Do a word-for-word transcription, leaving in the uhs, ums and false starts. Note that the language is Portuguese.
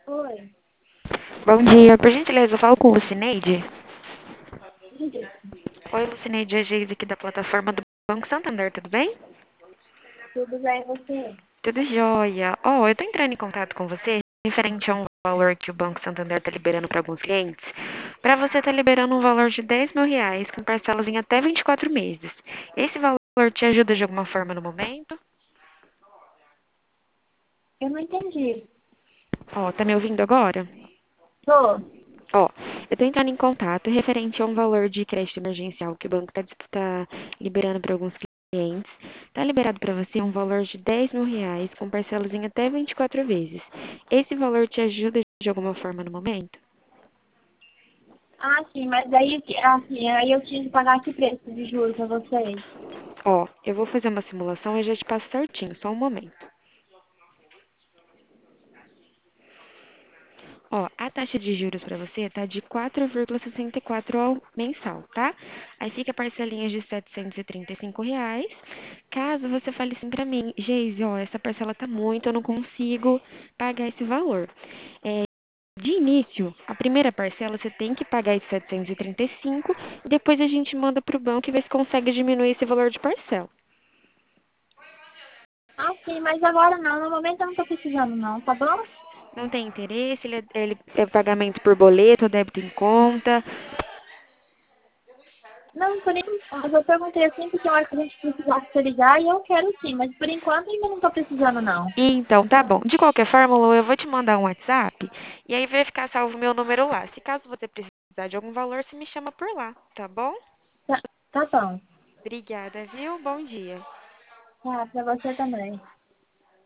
Oi, Bom dia, por gentileza, eu falo com o Lucineide. Ingrid, Oi, Lucineide, é a Geise aqui da plataforma do Banco Santander, tudo bem? tudo bem você? Tudo jóia. Ó, eu tô entrando em contato com você referente a um valor que o Banco Santander tá liberando para alguns clientes. Para você tá liberando um valor de dez mil reais com parcelas em até vinte e quatro meses. Esse valor te ajuda de alguma forma no momento? Eu não entendi. Ó, tá me ouvindo agora? Tô. Ó, eu tô entrando em contato referente a um valor de crédito emergencial que o banco tá, dis- tá liberando para alguns clientes. Tá liberado para você um valor de dez mil reais com parcelas em até vinte e quatro vezes. Esse valor te ajuda de alguma forma no momento? Ah, sim, mas aí, assim, aí eu tinha que pagar que preço de juros pra vocês? Ó, eu vou fazer uma simulação e já te passo certinho, só um momento. Ó, a taxa de juros para você tá de quatro vírgula sessenta e quatro ao mensal, tá? Aí fica parcelinhas de setecentos e trinta e cinco reais. Caso você fale assim para mim, Geise, ó, essa parcela tá muito, eu não consigo pagar esse valor. É, de início, a primeira parcela você tem que pagar esses setecentos e trinta e cinco e depois a gente manda pro banco e vê se consegue diminuir esse valor de parcela. Ah, sim, mas agora não. No momento eu não tô precisando não, tá bom? Não tem interesse, ele é, ele é pagamento por boleto, ou débito em conta. Não, por enquanto, eu perguntei assim porque a hora que a gente precisasse se ligar e eu quero sim, mas por enquanto ainda não tô precisando não. Então, tá bom. De qualquer forma, Lu, eu vou te mandar um WhatsApp e aí vai ficar salvo o meu número lá. Se caso você precisar de algum valor, você me chama por lá, tá bom? Tá, tá bom. Obrigada, viu? Bom dia. Tá, pra você também.